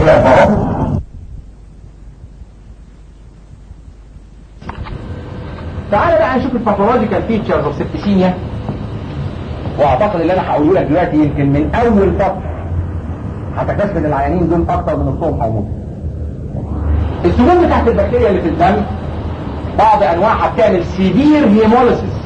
تعالى بقى نشوف الباثولوجيكال فيتشرز اوف سبتيسيميا. واعتقد اللي انا هقوله لك دلوقتي يمكن من اول سطر هتكتشف ان العيانين دول اكتر من نصهم هيموتوا. السموم بتاعت البكتيريا اللي في الدم بعض انواعها بتعمل سيفير هيموليسيس.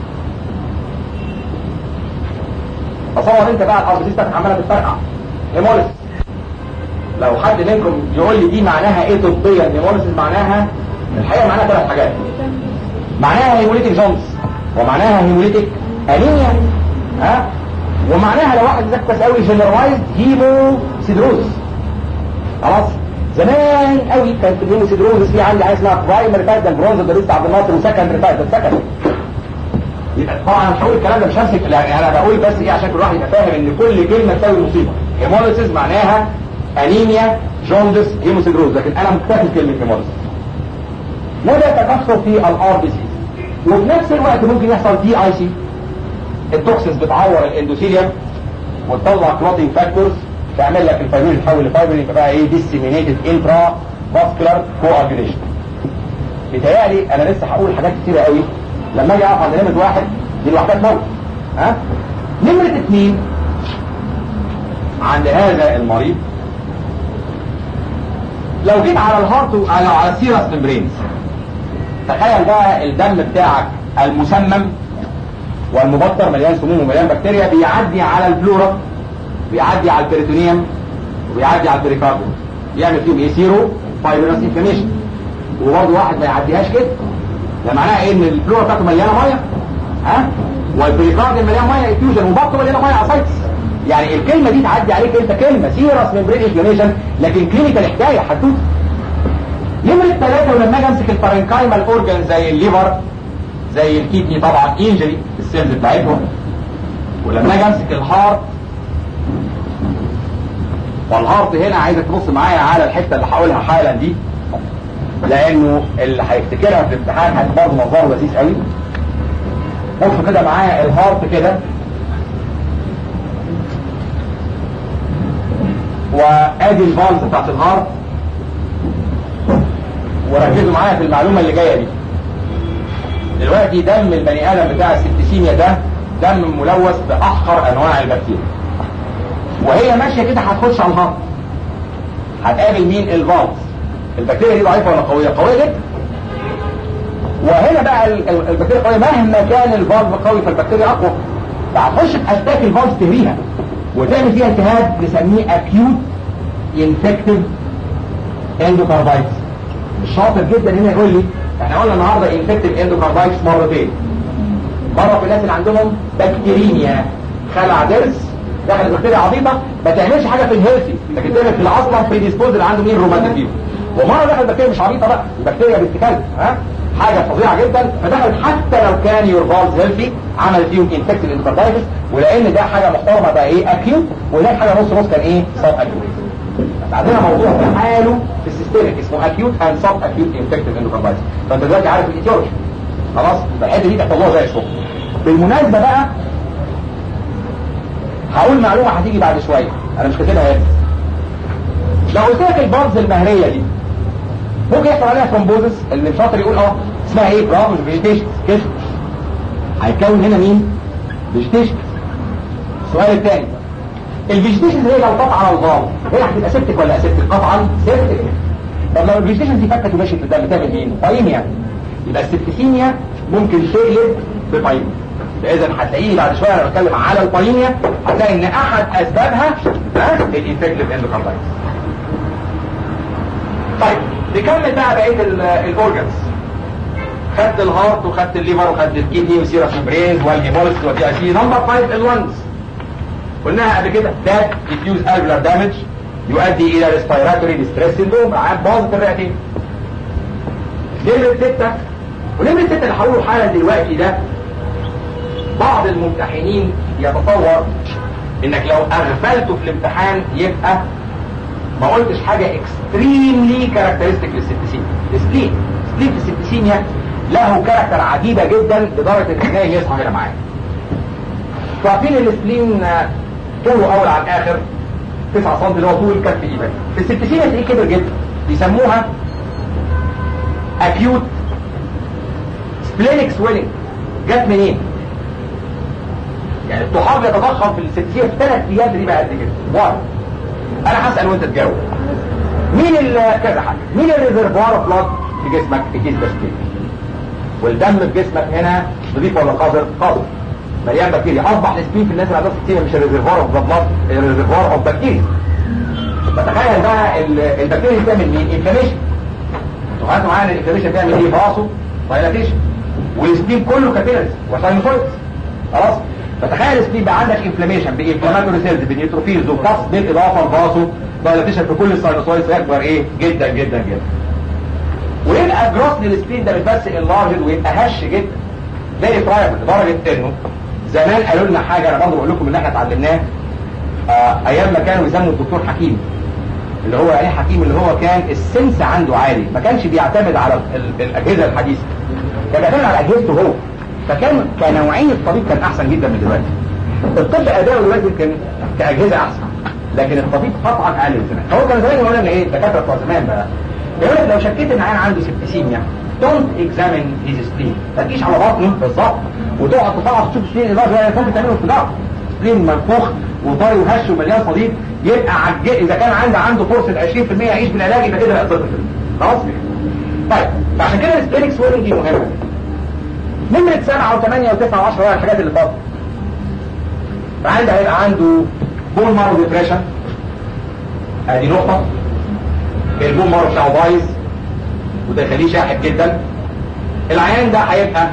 تصور انت بقى الارض بتاعتك عماله تتفرقع هيموليسيس. لو حد منكم يقول لي دي معناها ايه طبيا هيموليسيس، معناها الحقيقه معناها ثلاث حاجات. معناها هيموليتيك جونز، ومعناها هيموليتيك انيميا، ومعناها لو واحد ذكي قوي جنرالايزد هيموسيدروز. خلاص زمان قوي كانت الهيموسيدروز في عندي حاجه اسمها برايمري تايب برونز ده عبد الناصر، وسكندري تايب سكندري. يبقى طبعا مش هقول الكلام ده، مش همسك يعني انا بقول بس ايه عشان كل واحد يبقى فاهم ان كل كلمه تساوي مصيبه. هيموليسيس معناها انيميا جوندس هيموسيدروز، لكن انا مكتفي كلمه هيموليسيس. وده تكسر في الار بي سي، وفي نفس الوقت ممكن يحصل دي اي سي. التوكسينز بتعور الاندوثيليوم وتطلع كلوتينج فاكتورز تعمل لك الفايبرين تحول لفايبرين، يبقى بقى ايه ديسيمينيتد انترا فاسكولار كواجوليشن. بيتهيألي انا لسه هقول حاجات كتيره قوي لما اجي اقف عند نمره واحد دي لوحدها تموت. نمره اثنين عند هذا المريض لو جيت على الهارت على السيرس ممبرينز، تخيل بقى الدم بتاعك المسمم والمبطر مليان سموم ومليان بكتيريا بيعدي على البلورا، بيعدي على البريتونيوم، وبيعدي على البريكارديوم، يعمل فيهم ايه؟ سيرو فايبرس انفلاميشن. وبرضه واحد ما يعديهاش كده، ده معناها ايه؟ ان البلورا بتاعته مليانه ميه، والبريكارديوم مليان ميه افيوجن، وبطنه مليانه ميه اسايتس. يعني الكلمه دي تعدي عليك انت كلمه سيرس ممبرين انفلاميشن، لكن كلينيكال حكايه حدوته. نمرة ثلاثة، ولما اجي امسك البارنكايمال اورجان زي الليفر زي الكيدني طبعا انجري السيلز بتاعتهم، ولما اجي امسك الهارت، والهارت هنا عايزك تبص معايا على الحته اللي هقولها حالا دي، لانه اللي هيفتكرها في الامتحان هتبقى منظره لذيذ قوي. بص كده معايا الهارت كده، وادي الفالز بتاعت الهارت، وركزوا معايا في المعلومه اللي جايه دي. دلوقتي دم البني ادم بتاع السبتيسيميا ده دم ملوث باحقر انواع البكتيريا، وهي ماشيه كده هتخش على الهارت، هتقابل مين؟ الفالز. البكتيريا دي ضعيفه ولا قويه؟ قويه جدا. وهنا بقى البكتيريا قويه، مهما كان الفالز قوي فالبكتيريا اقوى، فهتخش تأتاك الفالز تهريها وتعمل فيها التهاب نسميه acute infective endocarditis. الشاطر جدا هنا يقول لي احنا قلنا النهارده infective endocarditis مرتين. مره في الناس اللي عندهم بكتيريميا، خلع ضرس، دخلت بكتيريا عبيطه ما تعملش حاجه في الهيلثي، لكن تعمل في الاصلا بريديسبوز اللي عنده مين؟ روماتيزم. ومره دخلت بكتيريا مش عبيطه بقى، البكتيريا بتتكلم حاجه فظيعه جدا، فدخلت حتى لو كان يور فالز هيلثي عمل فيهم انفكتيف اندوكاردايتس، ولان ده حاجه محترمه بقى ايه؟ اكيوت، وهناك حاجه نص نص كان ايه؟ سب اكيوت. عندنا موضوع في حاله في السيستمك اسمه اكيوت اند سب اكيوت انفكتيف اندوكاردايتس، فانت دلوقتي عارف الايتيولوجي خلاص، الحته دي تحتاجوها زي الشغل. بالمناسبه بقى هقول معلومه هتيجي بعد شويه انا مش كاتبها هنا. لو قلت لك البارز المهريه دي ممكن يحصل عليها ثرومبوزس، اللي شاطر يقول اسمها ايه؟ برافو، فيجيتيشن كده. هيتكون هنا مين؟ فيجيتيشن. السؤال الثاني، الفيجيتيشن هي لو قطع على الغار هي هتبقى سيبتك ولا اسيبتك؟ قطعا سيبتك. طب لو الفيجيتيشن دي فكت ومشيت في الدم تعمل مين؟ بايميا. يبقى السبتيسيميا ممكن تقلب ببايميا. اذا هتلاقيني بعد شويه انا بتكلم على البايميا هتلاقي ان احد اسبابها الانفكتيف اندوكاردايتس. طيب نكمل بقى بقيه الاورجنز. خدت الهارت وخدت الليفر وخدت الكيدني وسيرس ممبرينز والهيموليسيس والدي اي سي. نمبر 5 اللونجز، قلناها قبل كده، ده ديفيوز الفيولار دامج يؤدي الى ريسبيراتوري ديستريس سيندروم، باظت الرئتين. نمرة 6، ونمرة 6 اللي هقوله حالا دلوقتي ده بعض الممتحنين يتصور انك لو اغفلته في الامتحان يبقى ما قلتش حاجة اكستريملي كاركترستيك للسبتيسيميا. السبلين في السبتيسيميا له كاركتر عجيبة جدا لدرجة ان جاي يصحى هنا معايا. عارفين السبلين طوله اول على الاخر 9 سم اللي هو طول كف ايدك. السبتسيميا تلاقيه كبر جدا، بيسموها acute splenic swelling. جت منين؟ يعني الطحال بيتضخم في السبتسيميا في 3 ايام دي بقى قد كده. واحد، انا هسال وانت تجاوب. مين كذا حاجه؟ مين الريزرفوار اوف بلاد في جسمك؟ الكيس بكتيريا. والدم في جسمك هنا نظيف ولا قذر؟ قذر، مليان بكتيريا. اصبح السبين في الناس اللي عندهم سبتسيميا مش الريزرفوار اوف بلاد، الريزرفوار اوف بكتيريا. فتخيل بقى البكتيريا بتعمل مين؟ انفلاميشن. انتوا خدتوا معانا الانفلاميشن بتعمل ايه؟ فاسو دايلاتيشن، والسبين كله كابيلاريز وساينوسويدز. خلاص؟ فتخيل السبين بقى عندك انفلاميشن بانفلاماتوري سيلز بنيوتروفيلز وكاس بالاضافه لفاسو دايلاتيشن في كل الساينوسويدز يكبر ايه؟ جدا جدا جدا. ويبقى جروس للسبين ده مش بس انلارجد، ويبقى هش جدا زي ترايبل، لدرجه انه زمان قالوا لنا حاجه انا برضه بقول لكم اللي احنا اتعلمناه ايام ما كانوا يسموا الدكتور حكيم، اللي هو ايه حكيم؟ اللي هو كان السنس عنده عالي، ما كانش بيعتمد على الاجهزه الحديثه، كان بيعتمد على اجهزته هو. فكان كنوعيه الطبيب كان احسن جدا من دلوقتي. الطب اداؤه دلوقتي كان كاجهزه احسن، لكن الطبيب قطعا اقل من زمان. هو كان زمان يقول لنا ايه؟ الدكاتره بتوع زمان بقى يقول لك لو شكيت ان عيان عنده سبتسيميا don't examine his spleen، ما تجيش على بطنه بالظبط وتقعد تفحص تشوف سبلين اضافي، ممكن تعمله اختبار سبلين منفوخ وطري وهش ومليان صديد، يبقى اذا كان عنده فرصه 20% يعيش بالعلاج يبقى كده 0%. خلاص؟ طيب فعشان كده السبلينك سويلنج دي مهمه. نمره 7 و8 و9 و10 هي الحاجات اللي فاضله. فعند هيبقى عنده بون مارو ديبريشن، ادي نقطه. البون مارو بتاعه بايظ وده يخليه شاحب جدا. العيان ده هيبقى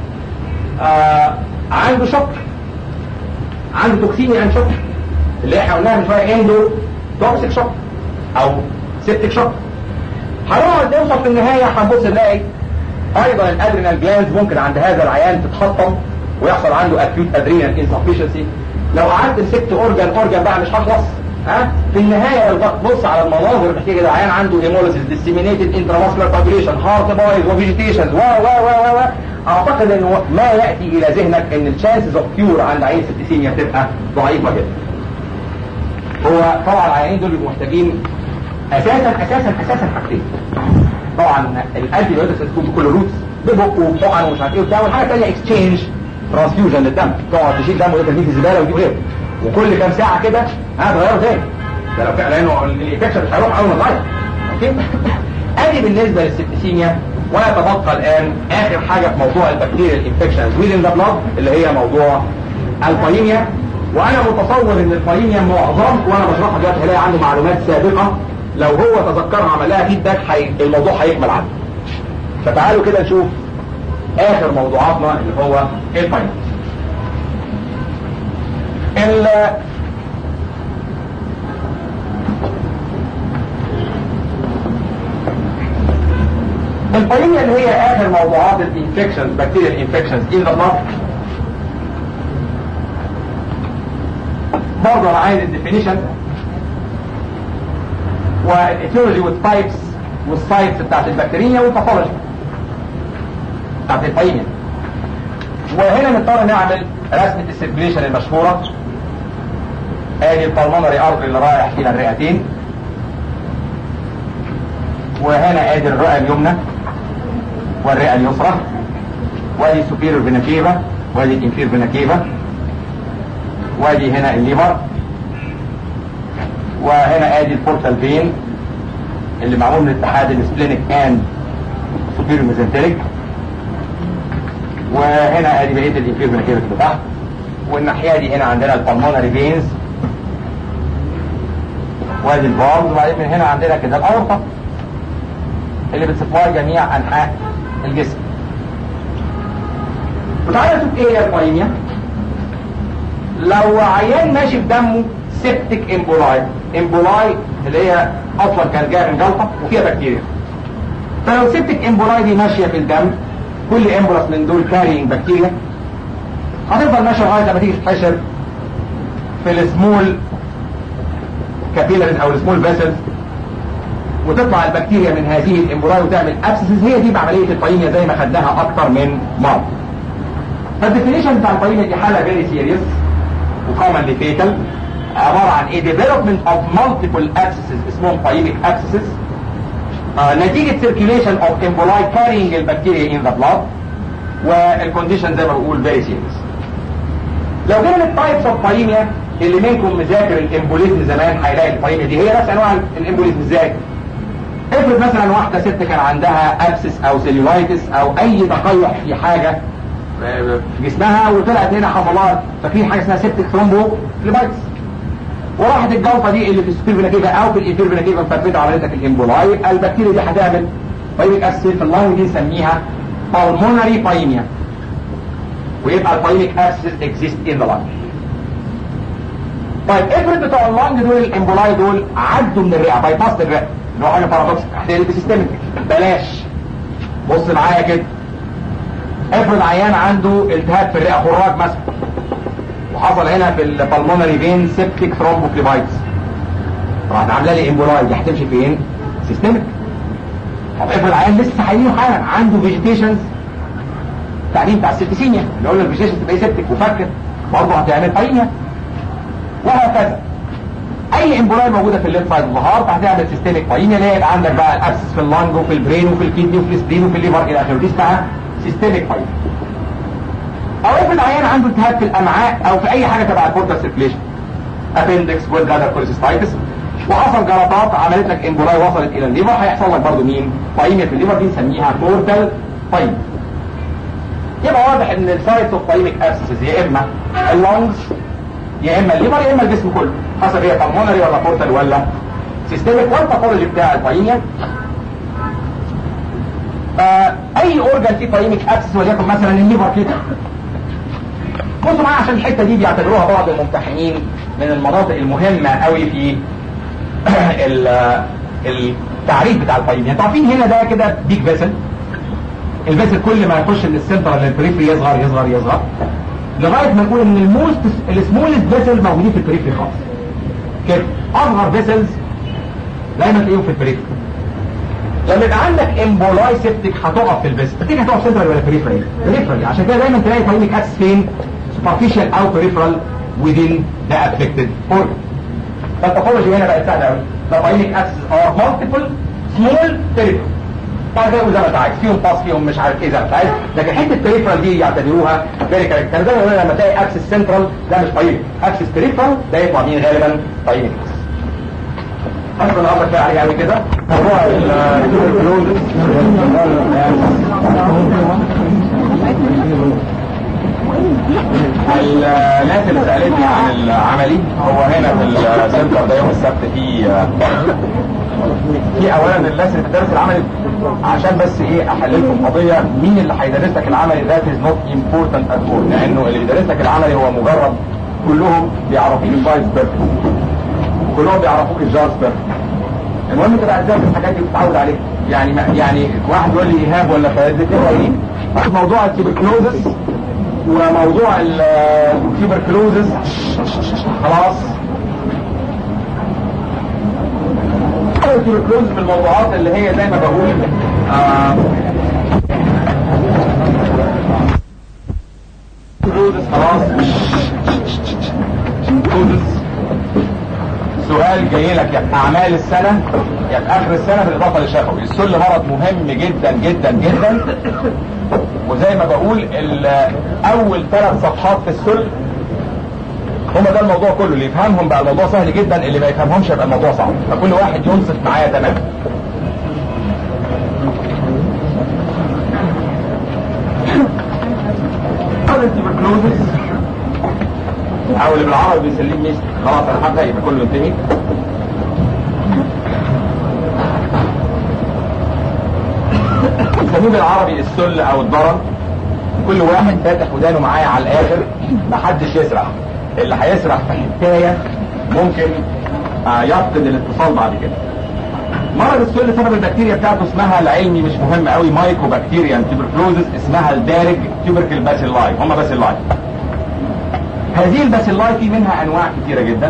عنده شوك، عنده توكسيميا عن شوك اللي احنا قلناها من شويه، اندو توكسيك شوك او سيبتيك شوك. هنقعد نوصل في النهايه هنبص نلاقي ايضا الادرينال جلاندز ممكن عند هذا العيان تتحطم ويحصل عنده اكيوت ادرينال انسفشنسي. لو قعدت مسكت اورجان بقى مش هخلص. في النهايه لو تبص على المناظر بتحكي كده عيان عنده هيموليسيس، ديسيمينيتد انترافاسكولار كوagulation، هارت بايظ وفيجيتيشنز و اعتقد انه ما ياتي الى ذهنك ان الشانسز اوف كيور عند عيان سبتسيميا بتبقى ضعيفه جدا. هو طبعا العيانين دول بيبقوا محتاجين اساسا حاجتين. طبعا الانتي بايوتكس تكون بكل روتس ببق وطبعا ومش عارف ايه وبتاع، والحاجه الثانيه اكسشينج ترانسفيوجن للدم، تقعد تشيل دم وترميه في الزباله ودي غيره، وكل كام ساعه كده هتغيره تاني. ده لو كان لانه الانفكشن مش هيروح اول ما تغير. اوكي؟ ادي بالنسبه للسبتسيميا. ويتبقى الان اخر حاجه في موضوع البكتيريال انفكشنز ويزن ذا بلاد اللي هي موضوع البايميا. وانا متصور ان البايميا معظم وانا بشرحها دلوقتي هلاقي عنده معلومات سابقه لو هو تذكرها عمل لها فيدباك الموضوع هيكمل عنه. فتعالوا كده نشوف اخر موضوعاتنا اللي هو البايميا. البايميا اللي هي اخر موضوعات الانفكشنز، بكتيريال انفكشنز ان ذا بلاد. برضه انا عايز الديفينيشن والاتيولوجي والتايبس والسايتس بتاعت البكتيريا والباثولوجي بتاعت البايميا. وهنا نضطر نعمل رسمة السيركيليشن المشهورة. ادي البلمونري ارتري اللي رايح الى الرئتين، وهنا ادي الرئة اليمنى والرئة اليسرى، وادي السوبيريور فينا كيفا وادي الانفير فينا كيفا، وادي هنا الليفر، وهنا ادي البورتال فين اللي معمول من اتحاد السبلينيك اند سوبيريور ميزنتريك، وهنا ادي بقيه الانفير فينا كيفا اللي تحت، والناحيه دي هنا عندنا البلمونري فينز وادي الفالز، وبعدين من هنا عندنا كده الاورطه اللي بتسبلاي جميع انحاء الجسم. وتعالى نشوف ايه هي البايميا. لو عيان ماشي في دمه سيبتيك امبولاي اللي هي اصلا كان جايه من جلطه وفيها بكتيريا، فلو سيبتيك امبولاي دي ماشيه في الدم، كل امبولاس من دول كارينج بكتيريا، هتفضل ماشيه لغايه لما تيجي تتحشر في السمول كابيلاريز او السمول فيسلز، وتطلع البكتيريا من هذه الامبولاي وتعمل ابسسز. هي دي بعمليه البايميا زي ما خدناها اكتر من مره. فالديفينيشن بتاع البايميا دي حاله فيري سيريس وكومنلي فيتال، عباره عن ايه؟ development of multiple abscesses اسمهم pyemic abscesses نتيجه circulation of emboli carrying البكتيريا in the blood، والكونديشن زي ما بقول very serious. لو جينا للتايبس اوف بايميا، اللي منكم مذاكر الامبوليزم زمان هيلاقي البايميا دي هي نفس انواع الامبوليزم. ازاي؟ افرض مثلا واحده ست كان عندها ابسس او سيلولايتس او اي تقيح في حاجه في جسمها، وطلعت هنا حصلات، ففي حاجه اسمها سيبتيك ثرومبو فليبايتس، وراحت الجلطه دي اللي في السوبر فيناكيفا او في الانفير فيناكيفا مفتته عملتك الامبولاي، البكتيريا دي هتعمل بايميك ابسس في اللنج، دي نسميها pulmonary بايميا، ويبقى البايميك ابسس اكزيست ان ذا لنج. طيب افرض بتوع اللنج دول الامبولاي دول عدوا من الرئه، باي باست الرئه، اللي هو حاجه بارادوكس هتقلب سيستمك. بلاش، بص معايا كده، افرض عيان عنده التهاب في الرئه، خراج مثلا، وحصل هنا في البلمونري فين سيبتيك ثرومبوفليبايتس، راحت عامله لي امبولاي، دي هتمشي فين؟ سيستمك. طب افرض عيان لسه هيجيله حالا عنده فيجيتيشنز، التعليم بتاع السبتيسيميا اللي قلنا الفيجيتيشن تبقى سيبتيك وفكت، برضه هتعمل بايميا، وهكذا. اي امبولاي موجوده في الليفت سايد اوف ذا هارت هتعمل سيستميك بايميا، اللي يبقى عندك بقى الابسس في اللانج وفي البرين وفي الكدني وفي السبلين وفي الليفر الى اخره، دي اسمها سيستميك بايميا. او افرض عيان عنده التهاب في الامعاء او في اي حاجه تبع البورتال سيركيليشن، ابندكس والبلادر كوليسيستايتس، وحصل جلطات عملت لك امبولاي وصلت الى الليفر، هيحصل لك برضه مين؟ بايميا في الليفر، دي نسميها بورتال بايميا. يبقى واضح ان السايتس اوف بايميك ابسس يا اما اللونجز يا اما الليفر يا اما الجسم كله، حسب هي بالمونري ولا بورتال ولا سيستميك. والباثولوجي بتاع البايميا اي اورجان فيه بايميك ابسس، وليكن مثلا الليفر كده. بصوا معايا عشان الحته دي بيعتبروها بعض الممتحنين من المناطق المهمه قوي في التعريف بتاع البايميا. انتوا عارفين هنا ده كده بيج فيسل، الفيسل كل ما يخش من السنترال للبريفري يصغر يصغر يصغر لغايه ما نقول ان السمولست فيسل موجودين في البريفري خالص كده. اصغر فيسلز دايما تلاقيهم في البريفري. لما يبقى عندك امبولاي سيبتيك هتقف في الفيسل، تيجي هتقف سنترال ولا بريفري؟ بريفري. عشان كده دايما تلاقي بايميك ابسس فين؟ سوبرفيشال او بريفرال within the affected organ. فالباثولوجي هنا بقت سهله قوي. The بايميك ابسس are multiple small peripheral. بعد كده زي ما انت عايز، فيهم باس فيهم مش عارف ايه زي ما انت عايز، لكن حته بريفرال دي يعتبروها فيري كاركتر. زي ما قلنا لما تلاقي ابسس سنترال ده مش بايميك، ابسس بريفرال ده يطلع مين غالبا؟ بايميك. حسب الامر كده عليه قوي كده. موضوع التوبركلوزس الناس اللي سالتني عن العملي، هو هنا في السنتر ده يوم السبت في اولا الناس اللي بتدرس العملي، عشان بس ايه احللكم قضيه مين اللي هيدرس لك العملي. ده is not important at all، لانه اللي بيدرس لك العملي هو مجرد كلهم بيعرفوك الفايز بيرفكت، كلهم بيعرفوك الجارز بيرفكت. المهم تبقى ازاي الحاجات دي بتتعود عليها. يعني واحد يقول لي ايهاب ولا فايز ايه؟ موضوع التوبركلوزس وموضوع التوبركلوزس خلاص. التوبركلوزس من الموضوعات اللي هي زي ما بقول خلاص. سؤال جاي لك يا في اعمال السنه يا في اخر السنه بالاضافه للشفوي. السل مرض مهم جدا جدا جدا، وزي ما بقول اول 3 صفحات في السل هما ده الموضوع كله. اللي يفهمهم بقى الموضوع سهل جدا، اللي ما يفهمهمش يبقى الموضوع صعب، فكل واحد ينصت معايا تماما. التوبركلوزس او اللي بالعربي بيسليه ميست، خلاص انا هبدا يبقى كله انتهي. بيسموه بالعربي السل او الضرن. كل واحد فاتح ودانه معايا على الاخر، محدش يسرح. اللي هيسرح في حكايه ممكن يفقد الاتصال بعد كده. مرض السل سبب البكتيريا بتاعته اسمها العلمي مش مهم قوي، مايكو بكتيريا تيوبركلوزس، اسمها الدارج تيوبركل باسيلاي، هم باسيلاي. هذه الباسيلاي في منها انواع كثيره جدا،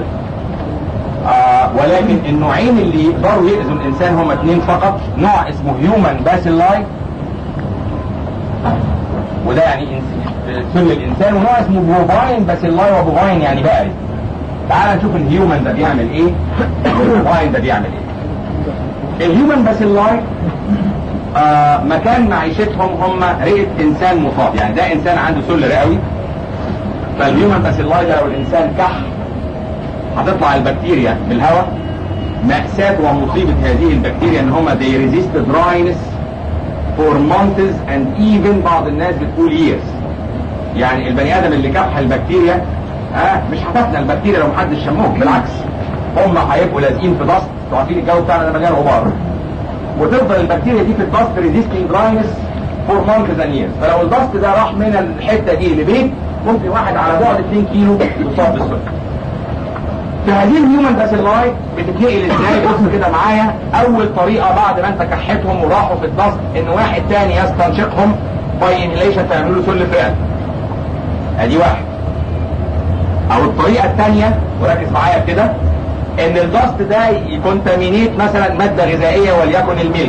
ولكن النوعين اللي يقدروا يأذوا الانسان هم 2 فقط. نوع اسمه هيومن باسيلاي وده يعني سل الانسان، ونوع اسمه بوفاين باسيلاي، وبوفاين يعني بقري. تعال نشوف الهيومن ده بيعمل ايه والبوفاين ده بيعمل ايه. الهيومن باسيلاي مكان معيشتهم هم رئة انسان مصاب، يعني ده انسان عنده سل رئوي، فالهيومن باسيلاي ده لو الانسان كح هتطلع البكتيريا من الهواء. مأساة ومصيبة هذه البكتيريا ان هم they resist dryness for months and even بعض الناس بتقول years. يعني البني ادم اللي كح البكتيريا مش هتفنى البكتيريا لو محدش شمهم، بالعكس هم هيبقوا لازقين في ضغط. انتوا عارفين الجو بتاعنا ده مليان غبار، وتفضل البكتيريا دي في الضغط resisting dryness for months and years. فلو الضغط ده راح من الحته دي لبيت ممكن واحد على بعد 2 كيلو يصاب بالسكر. في هذه الهيومن باسيلاي بتتنقل ازاي؟ بص كده معايا. اول طريقه بعد ما انت كحتهم وراحوا في الضغط ان واحد تاني يستنشقهم باي انهيليشن تعملوا له سل في قلب. ادي واحد. او الطريقه الثانيه وركز معايا كده ان الضغط ده يكونتامينيت مثلا ماده غذائيه وليكن الميلك،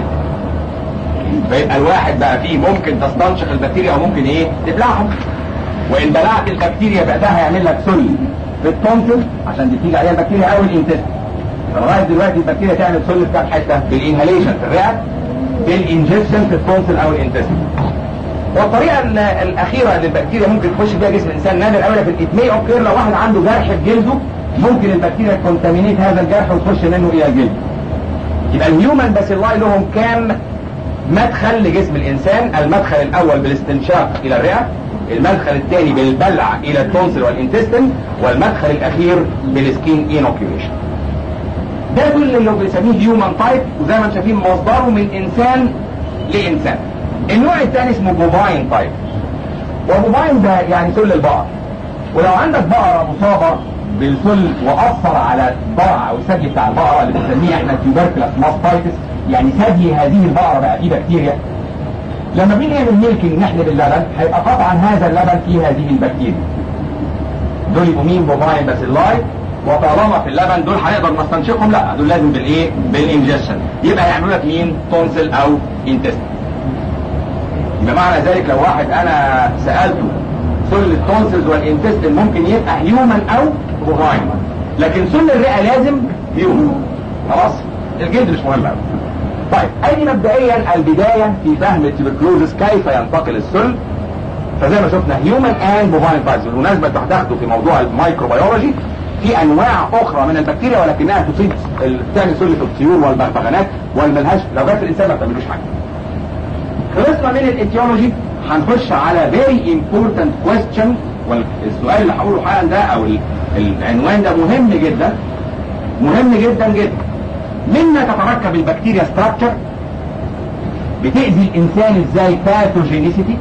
فيبقى الواحد بقى فيه ممكن تستنشق البكتيريا او ممكن ايه تبلعهم. وان بلعت البكتيريا بقى ده هيعمل لك سل في التونسل عشان دي تيجي عليها البكتيريا او الانتستين. فلغايه دلوقتي البكتيريا تعمل سل في كام حته؟ بالانهاليشن في الرئه، بالانجكشن في التونسل او الانتستين. والطريقه الاخيره اللي البكتيريا ممكن تخش بيها جسم الانسان نادر قوي في الاتمي اوكير، لو واحد عنده جرح في جلده ممكن البكتيريا تكونتامينيت هذا الجرح وتخش منه الى الجلد. يبقى الهيومن باسيلاي لهم كام مدخل لجسم الانسان؟ المدخل الاول بالاستنشاق الى الرئه، المدخل الثاني بالبلع الى التونسل والانتستين، والمدخل الاخير بالسكين انوكيوليشن. ده دول اللي بنسميه هيومن تايب، وزي ما انتم شايفين مصدره من انسان لانسان. النوع الثاني اسمه بوفاين تايب، وبوفاين ده يعني سل البقر. ولو عندك بقره مصابه بالسل واثر على الضرع او الثدي بتاع البقره اللي بنسميه احنا تيوبركلس ماستايتس، يعني ثدي هذه البقره بقى فيه بكتيريا، لما بنيجي نعمل ميلكينج نحلب اللبن هيبقى قطعا هذا اللبن فيه هذه البكتيريا. دول يبقوا مين؟ بوفاين باسيلاي. وطالما في اللبن دول هنقدر نستنشقهم؟ لا، دول لازم بالايه؟ بالانجكشن. يبقى هيعملوا لك مين؟ تونسل او انتستين. يبقى معنى ذلك لو واحد انا سالته سل التونسلز والانتستين ممكن يبقى هيومن او بوفاين، لكن سل الرئه لازم هيومن. خلاص؟ الجلد مش مهم قوي. طيب ادي مبدئيا البدايه في فهم التيوبركلوزس كيف ينتقل السل. فزي ما شفنا هيومن اند بوفاين تايبس. بالمناسبه انتوا هتاخدوا في موضوع الميكروبيولوجي في انواع اخرى من البكتيريا ولكنها تصيب تعمل سل في الطيور والبغبغانات والملهاش، لو جت في الانسان ما بتعملوش حاجه. خلصنا من الاتيولوجي، هنخش على very important question. والسؤال اللي هقوله حالا ده او العنوان ده مهم جدا، مهم جدا جدا. مما تتركب البكتيريا ستراكشر، بتأذي الانسان ازاي، باثوجينيسيتي،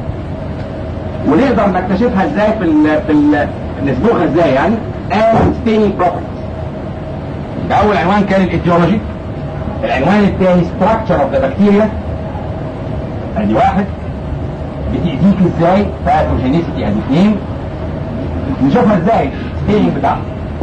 ونقدر نكتشفها ازاي نسبوها ازاي يعني، and staining properties. ده اول عنوان كان الاتيولوجي. العنوان الثاني structure of the bacteria. ادي واحد. بتأذيك ازاي، باثوجينيسيتي. ادي اثنين. نشوفها ازاي staining بتاعها.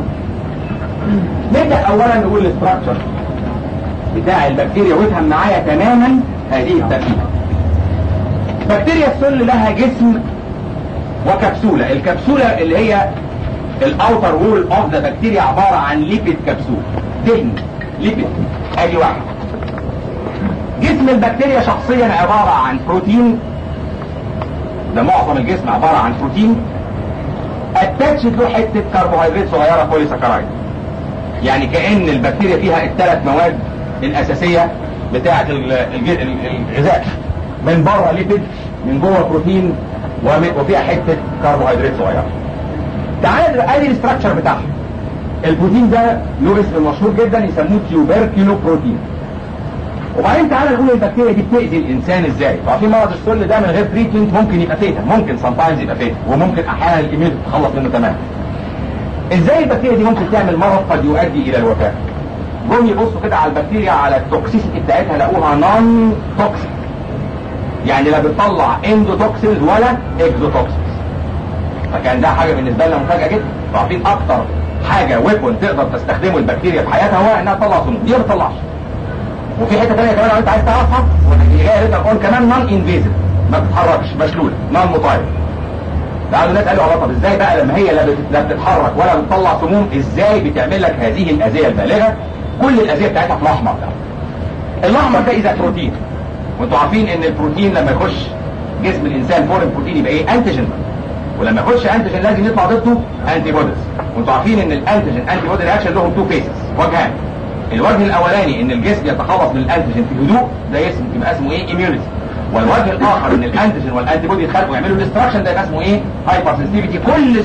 نبدأ اولا نقول الستراكشر بتاع البكتيريا وافهم معايا تماما هذه التركيبة. بكتيريا السل لها جسم وكبسولة. الكبسولة اللي هي الاوتر وول اوف ذا بكتيريا عبارة عن ليبيد كبسول، دهن ليبيد. ادي واحد. جسم البكتيريا شخصيا عبارة عن بروتين، ده معظم الجسم عبارة عن بروتين اتاتشت له حتة كربوهيدرات صغيرة بوليساكرايد. يعني كأن البكتيريا فيها الثلاث مواد الأساسية بتاعة الغذاء، من بره ليبيد، من جوه بروتين، وفيها حتة كربوهيدرات صغيرة. تعال ادي الاستراكشر بتاعها. البروتين ده له اسم مشهور جدا يسموه تيوبركيولو بروتين. وبعدين تعال نقول البكتيريا دي بتأذي الانسان ازاي. ففي مرض السل ده من غير تريتمنت ممكن يبقى فيتا، ممكن سامتايمز يبقى فيتا، وممكن احيانا الايميل تتخلص منه تماما. ازاي البكتيريا دي ممكن تعمل مرض قد يؤدي الى الوفاة؟ جم يبصوا كده على البكتيريا على التوكسيسيتي بتاعتها لقوها نون توكسيك، يعني لا بتطلع اندوتوكسينز ولا اكزوتوكسينز. فكان ده حاجه بالنسبه لنا مفاجاه جدا. عارفين اكتر حاجه ويبون تقدر تستخدمه البكتيريا في حياتها هو انها تطلع سموم، دي ما بتطلعش. وفي حته ثانيه كمان لو انت عايز تعرفها واللي جايه تقول كمان نون انفيزيف، ما بتتحركش، مشلوله، نون موتايل. قعدوا الناس قالوا الله طب ازاي بقى لما هي لا بتتحرك ولا بتطلع سموم ازاي بتعمل لك هذه الاذيه البالغه؟ كل الاذيه بتاعتها في الاحمر ده. الاحمر ده اذا بروتين، وانتوا عارفين ان البروتين لما يخش جسم الانسان فورين بروتين يبقى ايه؟ انتيجين، ولما يخش انتيجين لازم يطلع ضده انتي بوديز، وانتوا عارفين ان الانتيجين انتي بودي رياكشن لهم تو فيسز، وجهان. الوجه الاولاني ان الجسم يتخلص من الانتيجين في هدوء، ده يبقى اسمه ايه؟ اميونيتي. والوجه الاخر ان الانتيجين والانتي بودي يتخلقوا يعملوا ديستراكشن، ده يبقى اسمه ايه؟ هايبر سنسيتيفيتي.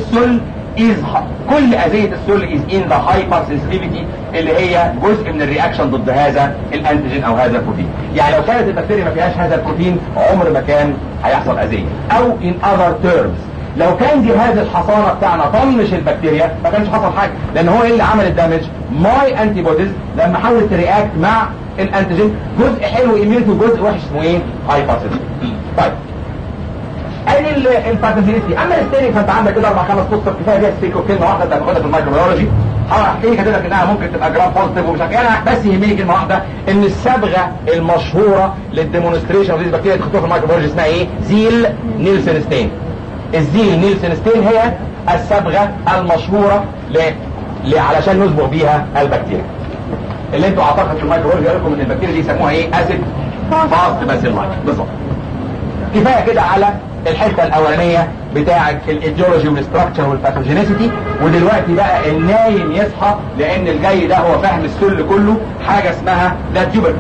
كل اذيه السل از ان ذا هايبر سنسيتيفيتي اللي هي جزء من الرياكشن ضد هذا الانتيجين او هذا البروتين. يعني لو كانت البكتيريا ما فيهاش هذا البروتين عمر ما كان هيحصل اذيه. او ان اذر تيرمز لو كان جهاز الحصانه بتاعنا طنش البكتيريا ما كانش حصل حاجه، لان هو ايه اللي عمل الدامج؟ ماي انتي بوديز لما حاولت ترياكت مع الانتيجين، جزء حلو اميونيتي وجزء وحش اسمه ايه؟ هايبر سنسيتيفيتي. طيب ادي الباثوجينيستي. اما الستيريك فانت عندك كده 4-5 قصص كفايه فيها ستيك وكلمه واحده انت هتاخدها في الميكروبيولوجي. هحكي لك كده انها ممكن تبقى جرام بوزيتيف ومش عارف ايه، انا بس يهمني كلمه واحده ان الصبغه المشهوره للديمونستريشن اوف ذيس بكتيريا اللي تحطوها في الميكروبيولوجي اسمها ايه؟ زيل نيلسون ستين. الزيل نيلسون ستين هي الصبغه المشهوره علشان نصبغ بيها البكتيريا. اللي انتوا اعتقد في الميكروبيولوجي قالوا لكم ان البكتيريا دي يسموها ايه؟ اسيد فاست باسيلاي. بالظبط. كفايه كده على الحته الاولانيه بتاعه الايديولوجي والستراكشر والباثوجينيسيتي. ودلوقتي بقى النايم يصحى، لان الجاي ده هو فهم السل كله، حاجه اسمها ذا تيوبركل.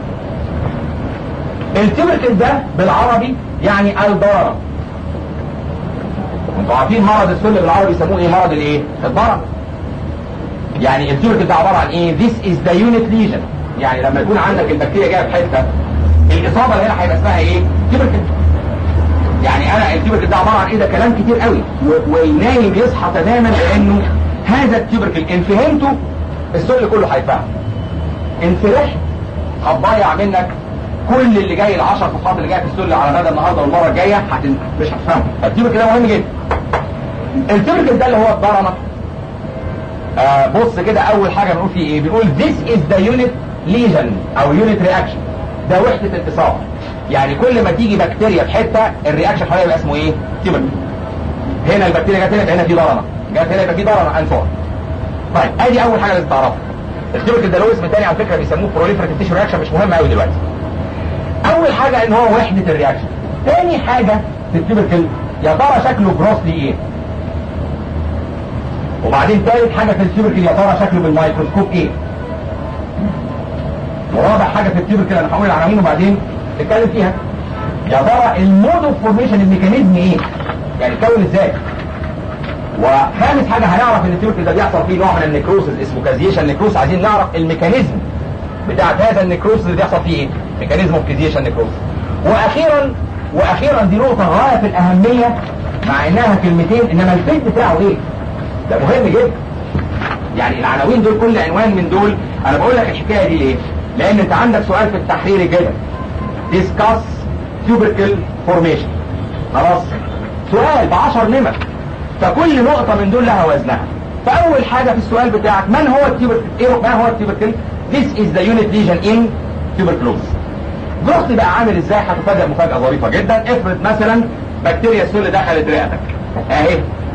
التيوبركل ده بالعربي يعني البرم. انتوا عارفين مرض السل بالعربي يسموه ايه؟ مرض الايه؟ البرم. يعني التيوبركل ده عباره عن ايه؟ This is the unit lesion. يعني لما يكون عندك البكتيريا جايه في حته، الاصابه اللي هنا هيبقى اسمها ايه؟ تيوبركل. يعني انا التيوبركل ده عباره عن ايه؟ ده كلام كتير قوي، والنايم يصحى تماما لانه هذا التيوبركل ان فهمته السل كله هيفهم. ان فرحت هتضيع منك كل اللي جاي ال10 صفحات اللي جايه في السل على مدى النهارده والمره الجايه مش هتفهمه. التيوبركل ده مهم جدا. التيوبركل ده اللي هو الضرمه. بص كده اول حاجه بنقول فيه ايه؟ بنقول this is the unit lesion او unit reaction. ده وحده الاتصال. يعني كل ما تيجي بكتيريا في حته الرياكشن حواليها يبقى اسمه ايه؟ تيوبركل. هنا البكتيريا جت هنا في ضرمه، جت هنا يبقى في ضرمه انفور. طيب ادي اول حاجه لازم تعرفها. التيوبركل ده له اسم تاني على فكره بيسموه بروليفراتيف تيشو رياكشن، مش مهم قوي دلوقتي. اول حاجه ان هو وحده الرياكشن. تاني حاجه في التيوبركل يا ترى شكله جروسلي ايه؟ وبعدين ثالث حاجه في التيوبركل يا ترى شكله بالميكروسكوب ايه؟ ورابع حاجه في التيوبركل انا هقول العناوين وبعدين نتكلم فيها. يا ترى المود اوف فورميشن الميكانيزم ايه؟ يعني اتكون ازاي؟ وخامس حاجه هنعرف ان التيوبركل ده بيحصل فيه نوع من النكروسز اسمه كازيشن نكروس. عايزين نعرف الميكانيزم بتاع هذا النكروس اللي بيحصل فيه ايه؟ ميكانيزم اوف كازيشن نكروس. واخيرا دي نقطه غايه في الاهميه مع انها كلمتين انما الفيد بتاعه ايه؟ ده مهم جدا. يعني العناوين دول كل عنوان من دول انا بقول لك الحكايه دي ليه؟ لان انت عندك سؤال في التحريري كده discuss tubercle formation. خلاص؟ سؤال ب10 نمر، فكل نقطة من دول لها وزنها. فأول حاجة في السؤال بتاعك من هو التيوبركل؟ إيه ما هو التيوبركل؟ This is the unit lesion in tuberculosis. جروسلي بقى عامل ازاي؟ هتفاجئ مفاجأة ظريفة جدا. افرض مثلا بكتيريا السل دخلت رئتك اهي،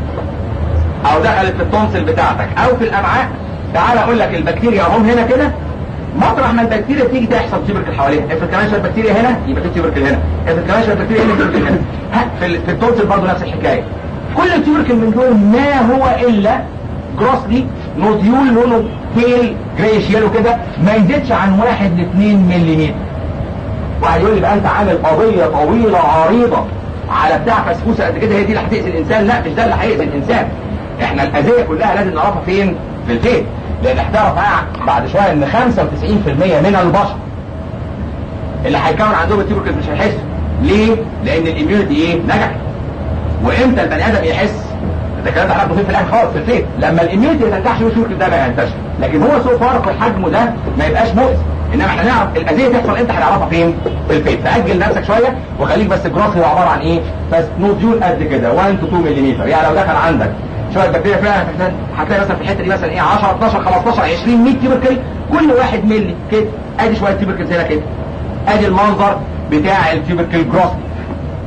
او دخلت في التونسل بتاعتك او في الامعاء. تعال اقول لك البكتيريا اهم هنا كده، مطرح ما البكتيريا تيجي تحصل تيوبركل حواليها. افرض كمان شويه بكتيريا هنا يبقى في تيوبركل هنا، افرض كمان شويه بكتيريا هنا تيوبركل هنا. في التونسل برضه نفس الحكايه. كل تيوبركل من دول ما هو الا جروسلي نوديول لونه بيل جريش يلو كده، ما يزيدش عن 1 ل 2 ملم. واحد يقول لي بقى انت عامل قضيه طويله عريضه على بتاع فسفوسه قد كده، هي دي اللي هتأذي الانسان؟ لا، مش ده اللي هيأذي الانسان. احنا الاذيه كلها لازم نعرفها فين؟ في الفين. لان هتعرف بعد شويه ان 95% من البشر اللي هيكون عندهم التيوبركل مش هيحسوا. ليه؟ لان الاميونيتي ايه؟ نجحت. وامتى البني ادم يحس؟ ده الكلام ده هناخده في الاخر خالص في الفين. لما الاميونيتي ما تنجحش والتيوبركل ده ما ينتشر. لكن هو سوء فارق في حجمه ده ما يبقاش مؤذي. انما احنا نعرف الاذيه تحصل امتى هنعرفها فين؟ في الفين. فاجل نفسك شويه وخليك بس الجروس هو عباره عن ايه؟ بس نوديول قد كده 1 to 2 ملم. يعني لو دخل عندك شويه بكتيريا فعلا هتلاقي مثلا في الحته دي مثلا ايه 10 12 15 20 100 تيوبركل، كل 1 ملي كده. ادي شويه تيوبركل هنا كده. ادي المنظر بتاع التيوبركل جروس.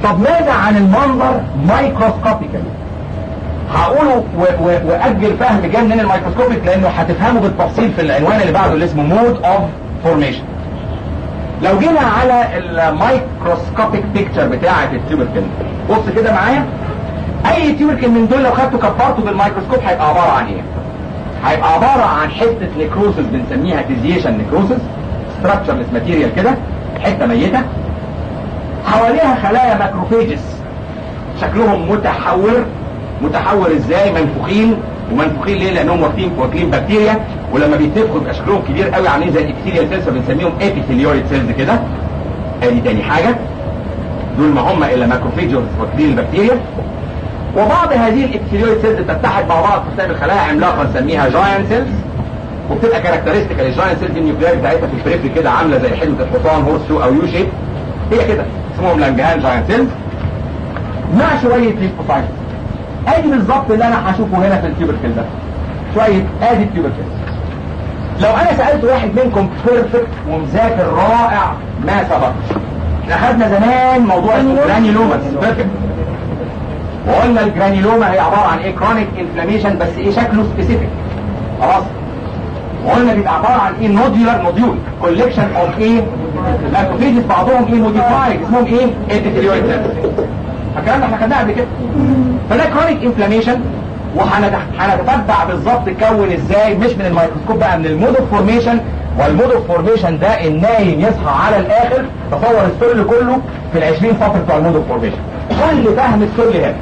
طب ماذا عن المنظر مايكروسكوبيكال؟ هقوله واجل فهم جاي منين الميكروسكوبيك، لانه هتفهمه بالتفصيل في العنوان اللي بعده اللي اسمه مود اوف فورميشن. لو جينا على الميكروسكوبيك بيكتشر بتاعه التيوبركل، بص كده معايا. اي تيوبركل من دول لو خدته كبرته بالميكروسكوب هيبقى عباره عن ايه؟ هيبقى عباره عن حته نيكروسس بنسميها تيزيشن نيكروسس، ستراكشرلس ماتيريال كده، حته ميته حواليها خلايا ماكروفيجز شكلهم متحور ازاي؟ منفوخين. ومنفوخين ليه؟ لانهم واكلين بكتيريا، ولما بيتنفخوا يبقى شكلهم كبير قوي، عاملين زي الابيثيليال سيلز، فبنسميهم ابيثيليويد سيلز كده. ادي تاني حاجه، دول ما هم الا ماكروفيجز واكلين البكتيريا. وبعض هذه الابيثيليويد سيلز بتتحد مع بعض فتعمل خلايا عملاقه نسميها جاينت سيلز، وبتبقى كاركترستيك للجاينت سيلز. النيوكليار بتاعتها في البريفري كده عامله زي حلوه الحصان، هورسو او يو شيب، هي كده اسمهم لانجهان جاينت سيلز مع شويه ليفوسايتس. ادي بالظبط اللي انا هشوفه هنا في التيوبركل ده، شويه ادي التيوبركل. لو انا سالت واحد منكم بيرفكت ومذاكر رائع ما سبق، احنا خدنا زمان موضوع الجرانيلوما بيرفكت، وقلنا الجرانيلوما هي عباره عن ايه؟ كرونيك انفلاميشن، بس ايه شكله سبيسيفيك، خلاص. وقلنا بيبقى عباره عن ايه؟ نوديول كولكشن اوف ايه؟ ماكروفيجز، بعضهم ايه؟ موديفايد، اسمهم ايه؟ ابيثيليويد سيلز. الكلام ده احنا خدناه قبل كده. فده كرونيك انفلاميشن، وهنتتبع بالظبط اتكون ازاي، مش من الميكروسكوب بقى، من المود اوف فورميشن. والمود اوف فورميشن ده النايم يصحى على الاخر. تصور السل كله في ال20 سطر بتوع المود اوف فورميشن، كل فهم السل هنا.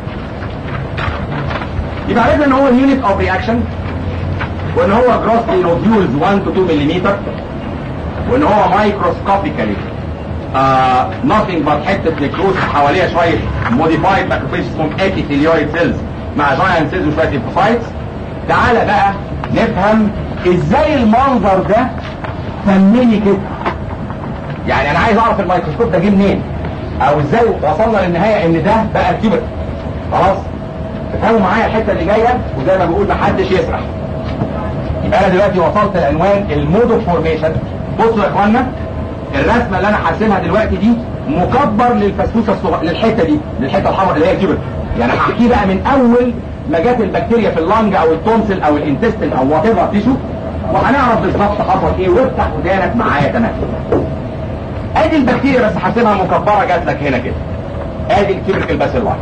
يبقى عرفنا ان هو اليونت اوف رياكشن، وان هو جروسلي نوديولز 1 to 2 ملم، وان هو مايكروسكوبيكالي nothing but حته نيكروس حواليها شويه موديفايد ماكروفيج اسمهم ابيثيليويد سيلز مع جاينت سيلز وشويه ليمفوسايتس. تعالى بقى نفهم ازاي المنظر ده فني كده. يعني انا عايز اعرف الميكروسكوب ده جه منين، او ازاي وصلنا للنهايه ان ده بقى التيوبركل. خلاص تفهموا معايا الحته اللي جايه، وزي ما بقول محدش يسرح. يبقى انا دلوقتي وصلت لعنوان المود اوف فورميشن. بصوا يا اخوانا، الرسمه اللي انا هرسمها دلوقتي دي مكبر للفسفوسه الصغيره، للحته دي، للحته الحمراء اللي هي التيوبركل. يعني هحكيه بقى من اول ما جت البكتيريا في اللنج او التونسل او الانتستين او وات ايفر تيشو، وهنعرف بالظبط حصل ايه. وافتح ودانك معايا تمام. ادي البكتيريا بس هرسمها مكبره، جات لك هنا كده. ادي التيوبركل بس الواحد.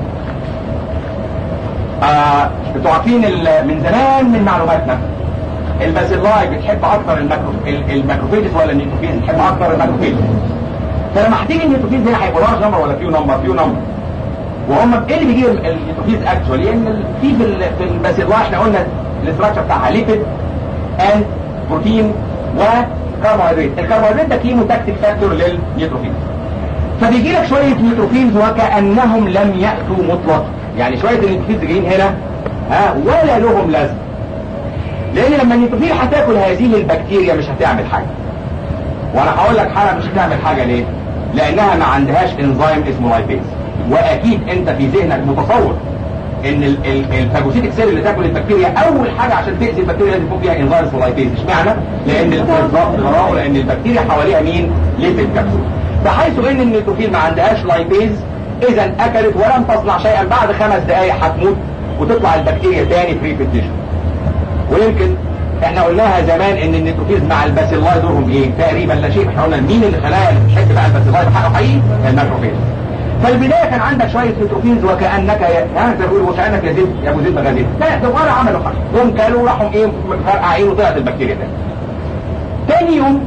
انتوا عارفين من زمان من معلوماتنا الباسيلاي بتحب اكتر الماكروفيجز ولا النيوتروفيز؟ بتحب اكتر الماكروفيجز. فلما هتيجي النيوتروفيز هنا هيبقى لارج نمبر ولا فيو نمبر؟ وهم ايه اللي بيجي النيوتروفيز اكشولي؟ ان في الباسيلاي احنا قلنا الاستراكشر بتاعها ليبيد اند بروتين وكربوهيدرات. الكربوهيدرات ده كيموتاكتيك فاكتور للنيوتروفيز. فبيجي لك شويه نيوتروفيز وكانهم لم ياتوا مطلقا. يعني شويه النيوتروفيز جايين هنا ولا لهم لازمه، لان لما النيوتروفيل هتاكل هذه البكتيريا مش هتعمل حاجه. وانا هقول لك حاجه مش هتعمل حاجه ليه؟ لانها ما عندهاش انزيم اسمه لايبيز. واكيد انت في ذهنك متصور ان الفاجوسيتك سيل اللي تاكل البكتيريا اول حاجه عشان تاذي البكتيريا لازم يكون فيها انزيم اسمه لايبيز. اشمعنى؟ لان بالظبط لان البكتيريا حواليها مين؟ ليبيد كبسول. بحيث ان النيوتروفيل ما عندهاش لايبيز، اذا اكلت ولم تصنع شيئا، بعد 5 دقائق هتموت وتطلع البكتيريا تاني فري في التيشو. ويمكن احنا قلناها زمان ان النيوتروفيز مع الباسيلاي دورهم ايه؟ تقريبا لا شيء. احنا قلنا مين الخلايا اللي بتحب بقى الباسيلاي بحقه حقيقي؟ الماكروفيز. فالبدايه كان عندك شويه نيوتروفيز وكانك وكانك يا زيد يا ابو زيد مغازيل. لا ده ولا عملوا حاجه، دول كانوا راحوا ايه؟ فرقعين وطلعت البكتيريا تاني يوم.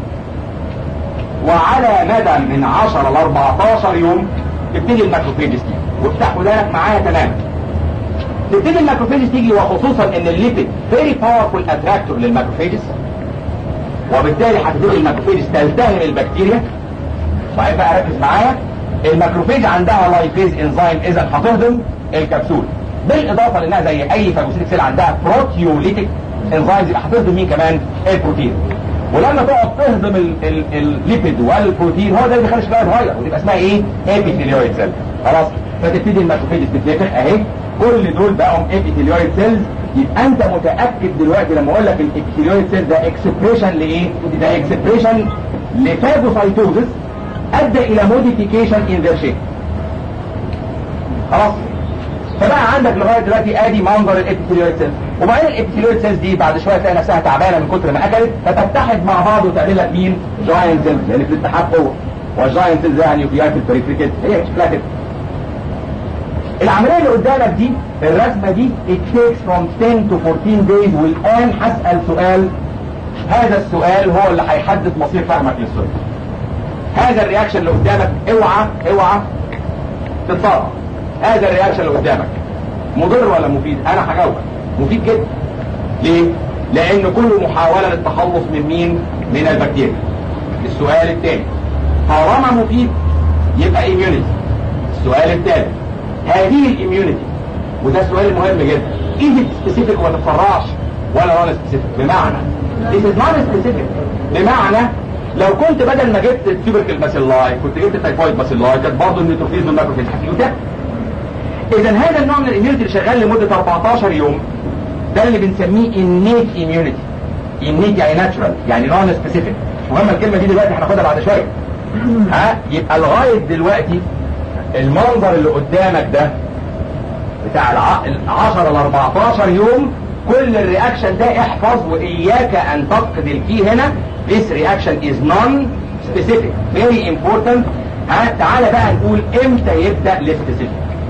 وعلى مدى من 10 ل 14 يوم تبتدي الماكروفيز تيجي. وافتح ودانك معايا تماما. تبتدي الماكروفيجز تيجي، وخصوصا ان الليبيد فيري باورفول اتراكتور للماكروفيجز، وبالتالي هتبتدي الماكروفيجز تلتهم البكتيريا. طيب بقى ركز معايا، الماكروفيج عندها لايبيز انزيم، اذا هتهضم الكبسول، بالاضافه لانها زي اي فاجوسيتك سيل عندها بروتيوليتيك انزيمز، يبقى هتهضم مين كمان؟ البروتين. ولما تقعد تهضم الليبيد والبروتين هو ده اللي بيخلي الشكل يتغير، وتبقى اسمها ايه؟ ابيثيليويد سيل. خلاص، فتبتدي الماكروفيجز تتنفخ اهي. كل دول بقوا ابيثيليويد سيلز. يبقى انت متاكد دلوقتي لما اقول لك الابيثيليويد سيلز ده اكسبريشن لايه؟ ده اكسبريشن لفاجوسايتوزس ادى الى موديفيكيشن ان ذير شيب. خلاص. فبقى عندك لغايه دلوقتي ادي منظر الابيثيليويد سيلز، وبعدين الابيثيليويد سيلز دي بعد شويه تلاقي نفسها تعبانه من كتر ما اكلت، فتتحد مع بعض وتعمل لك مين؟ جاينت سيلز، لان في الاتحاد قوه، والجاينت سيلز يعني نيوكليار في البريفري كده، هي شكلها كده. العمليه اللي قدامك دي الرسمه دي it takes from 10 to 14 days، والان هسال سؤال، هذا السؤال هو اللي هيحدد مصير فهمك للسؤال. هذا الرياكشن اللي قدامك اوعى تتصرف. هذا الرياكشن اللي قدامك مضر ولا مفيد؟ انا هجاوبك مفيد جدا. ليه؟ لان كله محاوله للتخلص من مين؟ من البكتيريا. السؤال الثاني، طالما مفيد يبقى immunity. السؤال الثالث، هذه الاميونيتي، وده السؤال المهم جدا، is it specific وما تتفرعش ولا non specific؟ بمعنى this is non specific، بمعنى لو كنت بدل ما جبت تيوبركل باسيلاي كنت جبت تايفويد باسيلاي كانت برضه النيوتروفيز والماكروفيج هتيجي. اذا هذا النوع من الاميونيتي اللي شغال لمده 14 يوم ده اللي بنسميه innate immunity. innate يعني natural يعني non specific. مهمه الكلمه دي دلوقتي هناخدها بعد شويه. يبقى لغايه دلوقتي المنظر اللي قدامك ده بتاع ال 10 ل 14 يوم كل الرياكشن ده احفظ واياك ان تفقد الكي هنا. This reaction is non-specific very important. تعالى بقى نقول امتى يبدأ السبيسيفيك.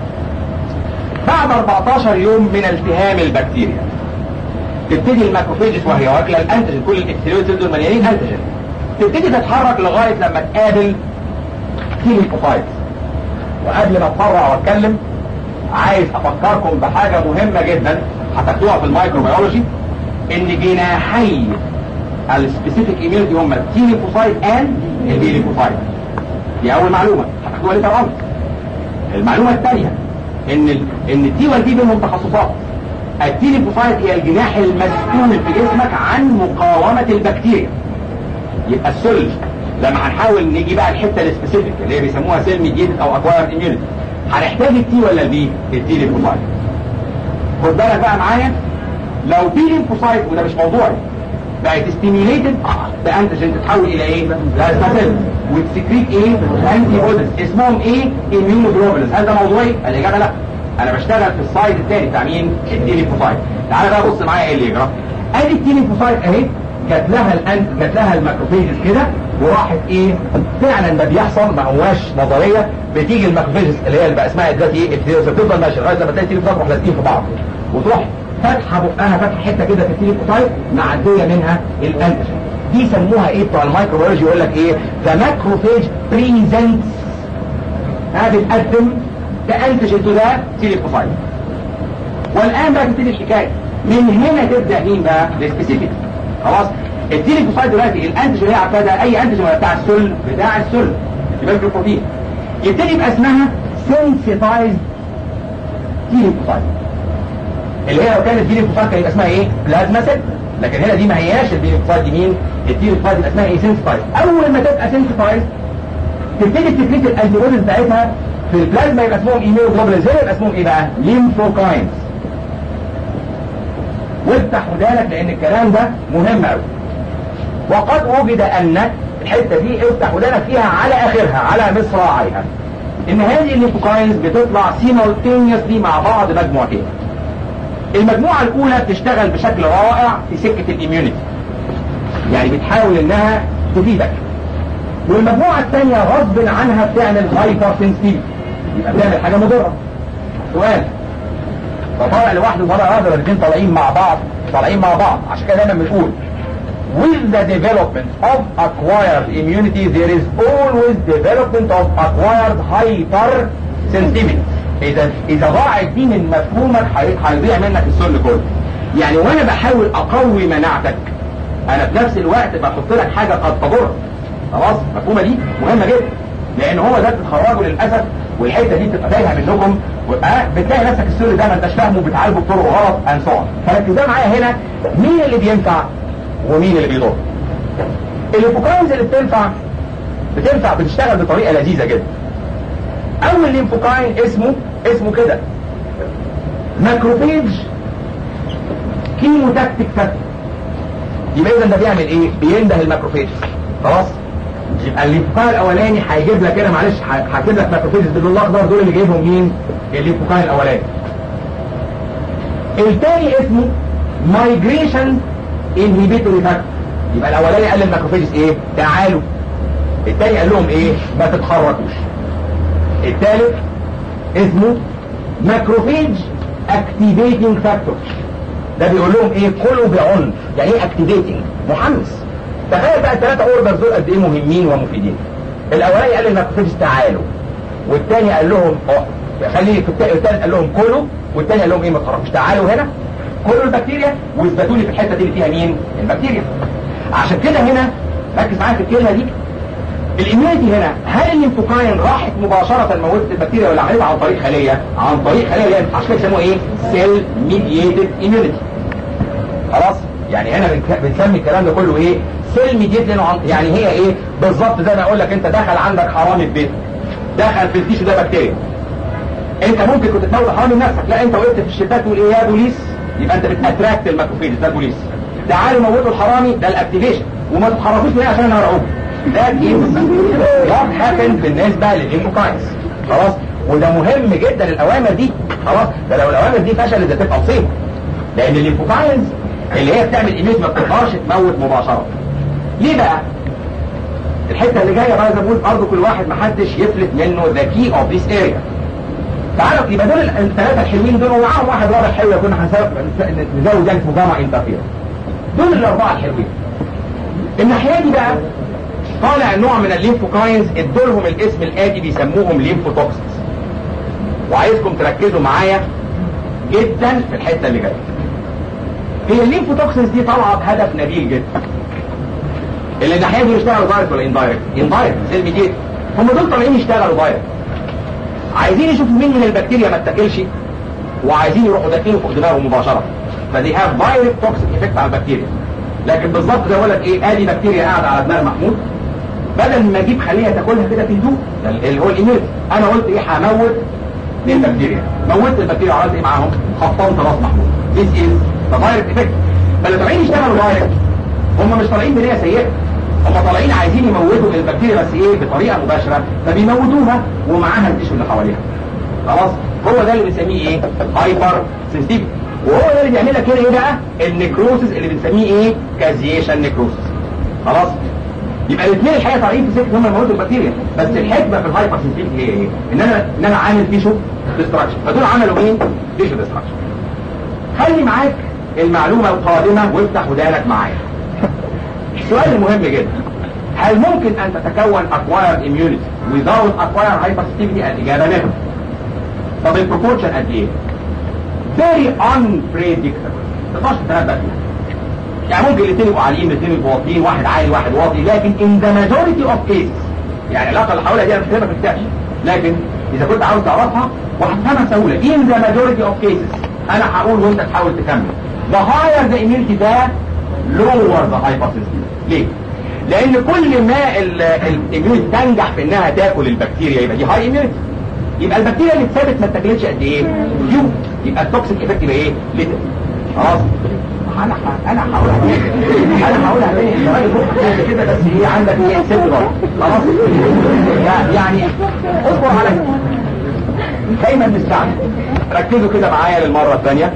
بعد 14 يوم من التهام البكتيريا تبتدي الماكروفيجز وهي واكله الانتيجين، كل الابيثيليويد سيلز مليانين انتيجين، تبتدي تتحرك لغايه لما تقابل كيميكوفايتس. وقبل ما اتفرع واتكلم عايز افكركم بحاجه مهمه جدا هتاخدوها في الميكروبيولوجي، ان جناحي السبيسيفيك ايميونيتي هم التي ليمفوسايت اند البي ليمفوسايت. دي اول معلومه هتاخدوها ليه طبعا. المعلومه الثانيه ان التي والبي بينهم تخصصات. التي ليمفوسايت هي الجناح المسؤول في جسمك عن مقاومه البكتيريا. يبقى السل لما هنحاول نيجي بقى الحته السبيسيفيك اللي هي بيسموها سيل ميديتد او اكوايرد اميونيتي، هنحتاج التي ولا البي؟ التي ليمفوسايت. خد بالك بقى معايا، لو تي ليمفوسايت وده مش موضوعي بقت ستيميوليتد بانتيجين تتحول الى ايه؟ بلازما سيل وتسكريت ايه؟ انتي بوديز اسمهم ايه؟ اميونوجلوبولينز. هل ده موضوعي؟ الاجابه لا. انا بشتغل في السايد الثاني بتاع مين؟ التي ليمفوسايت. تعالى بقى بص معايا ايه اللي يجرى. ادي التي ليمفوسايت اهي جات لها الماكروفيجز كده وراحت ايه؟ فعلا ده بيحصل، ما هواش نظريه. بتيجي الماكروفيجز اللي هي بقى اسمها دلوقتي ايه؟ بتفضل ماشيه لغايه لما تلاقي التي ليمفوسايت تروح لازقين في بعض وتروح فاتحه بقها فتحه حته كده في التي ليمفوسايت معديه منها الانتيجين. دي سموها ايه بتوع الميكروبيولوجي؟ يقول لك ايه؟ ذا ماكروفيج بريزنتس، بتقدم ده انتيجين تو ذا تي ليمفوسايت. والان بقى تبتدي الحكايه من هنا تبدا مين بقى؟ السبيسيفيك. خلاص التي ليمفوسايت دلوقتي الانتيجين اللي عارفاه ده اي انتيجين ولا بتاع السل؟ بتاع السل يبقى البروتين يبتدي يبقى اسمها سنسيتايز تي ليمفوسايت، اللي هي لو كانت تي ليمفوسايت كان يبقى اسمها ايه؟ بلازما سيل. لكن هنا دي ما هياش التي ليمفوسايت، دي مين؟ التي ليمفوسايت يبقى اسمها ايه؟ سنسيتايز. اول ما تبقى سنسيتايز تبتدي تكريت الانتي بوديز بتاعتها في البلازما يبقى اسمهم ايميوجلوبولينز، يبقى اسمهم ايه بقى؟ ليمفوكاينز. وافتح ودانك لان الكلام ده مهم قوي. وقد وجد ان الحته دي افتح ودانك فيها على اخرها على مصراعيها ان هذه الليمفوكاينز بتطلع سيمولتينيوسلي مع بعض مجموعتين. المجموعه الاولى بتشتغل بشكل رائع في سكه الاميونيتي، يعني بتحاول انها تفيدك. والمجموعه الثانيه غصب عنها بتعمل هايبر سنسيتيف، يبقى بتعمل حاجه مضره. سؤال، فطالع لوحده ولا هذا الاثنين طالعين مع بعض. عشان كده دايما بنقول with the development of acquired immunity there is always development of acquired hypersensitivity. اذا ضاعت دي من مفهومك هيضيع منك السل كله. يعني وانا بحاول اقوي مناعتك انا في نفس الوقت بحط لك حاجه قد تضر. خلاص المفهومه دي مهمه جدا، لان هو ده بتتخرجوا للاسف، والحته دي بتبقى تايهه منكم، بتلاقي نفسك السل ده ما انتش فاهمه وبتعالجه بطرق غلط انصار. فركزوا معايا هنا مين اللي بينفع ومين اللي بيضر. الليمفوكاينز اللي بتنفع بتشتغل بطريقه لذيذه جدا. اول ليمفوكاين اسمه كده ماكروفيج كيموتاكتيك فاكتور. يبقى اذا ده بيعمل ايه؟ بينده الماكروفيج. خلاص يبقى الليمفوكاين الاولاني هيجيب لك هنا، معلش هكتب لك ماكروفيجز باللون الاخضر، دول اللي جايبهم مين؟ الليمفوكاين الاولاني. الثاني اسمه مايجريشن انهيبيتوري فاكتور. يبقى الاولاني قال للماكروفيجز ايه؟ تعالوا. الثاني قال لهم ايه؟ ما تتحركوش. الثالث اسمه ماكروفيج اكتيفيتنج فاكتور. ده بيقول لهم ايه؟ كلوا بعنف. يعني ايه اكتيفيتنج؟ محمس. تخيل بقى الثلاثه اوردرز دول قد ايه مهمين ومفيدين. الاولاني قال للماكروفيجز تعالوا، والثاني قال لهم خليه في الثالث قال لهم كلوا، والثاني قال لهم ايه؟ ما تتحركوش. تعالوا هنا كلوا البكتيريا واثبتوا لي في الحته دي اللي فيها مين؟ البكتيريا. عشان كده هنا ركز معايا في الكلمه دي. الاميونيتي هنا، هل الليمفوكاين راحت مباشره موتت البكتيريا ولا عملتها عن طريق خليه؟ عن طريق خليه، يعني عشان كده بيسموها ايه؟ سيل ميدييتد اميونيتي. خلاص؟ يعني هنا بنسمي الكلام ده كله ايه؟ سيل ميدييتد. يعني هي ايه؟ بالظبط زي ما اقول لك انت دخل عندك حرامي في بيتك، دخل في التيشو ده بكتيريا. انت ممكن كنت تموت حرامي بنفسك، لا انت وقفت في الشباك تقول ايه يا بوليس، يبقى انت بتاتراكت الماكروفيج، ده البوليس. تعالوا موتوا الحرامي، ده الاكتيفيشن. وما تتحركوش مني عشان انا هرعبكم. ده ايه؟ وات هابن بالنسبه للليمفوكاينز. خلاص؟ وده مهم جدا الاوامر دي. خلاص؟ ده لو الاوامر دي فشلت ده تبقى مصيبه. لان الليمفوكاينز اللي هي بتعمل ايميج ما بتقدرش تموت مباشره. ليه بقى؟ الحته اللي جايه بقى زي ما بقول برضه كل واحد محدش يفلت منه ذا كي اوف ذيس اريا. تعالوا يبقى دول الثلاثه الحلوين دول، ومعاهم واحد رابع حلو يكون نزود يعني اسمه جاما انترفير. دول الاربعه الحلوين. الناحيه دي بقى طالع نوع من الليمفوكاينز ادولهم الاسم الاتي بيسموهم ليمفوتوكسينز. وعايزكم تركزوا معايا جدا في الحته اللي جايه. هي الليمفوتوكسينز دي طالعه بهدف نبيل جدا. اللي الناحيه دي يشتغلوا دايركت ولا اندايركت؟ اندايركت سيل ميديت. هم دول طالعين يشتغلوا دايركت. عايزين يشوفوا مين من البكتيريا ما اتاكلش، وعايزين يروحوا داخلين فوق دماغهم مباشره. فدي هاف دايركت توكسيك افكت على البكتيريا. لكن بالظبط زي ما بقول لك ايه، ادي بكتيريا قاعده على دماغ محمود، بدل ما اجيب خليه تاكلها كده في هدوء اللي هو الاميونيتي، انا قلت ايه؟ هموت البكتيريا. موتت البكتيريا، عملت ايه معاهم؟ خطمت راس محمود. ذيس از ذا دايركت افكت. فاللي طالعين يشتغلوا دايركت هم مش طالعين بنيه سيئه، هم طالعين عايزين يموتوا البكتيريا بس ايه؟ بطريقه مباشره، فبيموتوها ومعاها التيشو اللي حواليها. خلاص؟ هو ده اللي بنسميه ايه؟ هايبر سنسيتيفيتي. وهو ده اللي بيعمل لك هنا ايه بقى؟ النيكروسيس اللي بنسميه ايه؟ كازيشن نيكروسيس. خلاص؟ يبقى الاثنين الحقيقه طالعين في سكه هم يموتوا البكتيريا، بس الحكمه في الهايبر سنسيتيفيتي هي ايه؟ ان انا عامل تيشو ديستراكشن، فدول عملوا ايه؟ تيشو ديستراكشن. خلي معاك المعلومه القادمه وافتح ودانك معايا. السؤال المهم جدا، هل ممكن ان تتكون acquired immunity without acquired hypersensitivity؟ الاجابه نعم. طب البروبورشن قد ايه؟ very unpredictable، ما تقدرش تتنبأ فيها. يعني ممكن الاثنين يبقوا عاليين، الاثنين يبقوا واطيين، واحد عالي واحد واطي، لكن in the majority of cases، يعني العلاقه اللي حواليها دي انا مش كاتبها في الكتاب، لكن اذا كنت عاوز تعرفها وهتفهمها بسهوله، in the majority of cases انا هقول وانت تحاول تكمل. the higher the immunity ده lower the hypersensitivity. ليه؟ لان كل ما الاميونيتي تنجح في انها تاكل البكتيريا يبقى دي هاي اميونيتي. يبقى البكتيريا اللي اتثبت ما اتاكلتش قد ايه؟ فيو. يبقى التوكسيك افكت يبقى ايه؟ ليتل. خلاص؟ انا هقولها تاني كده، بس ايه عندك ايه؟ ست غلط. خلاص؟ يعني اصبر عليا. دايما نستعمل. ركزوا كده معايا للمره الثانيه.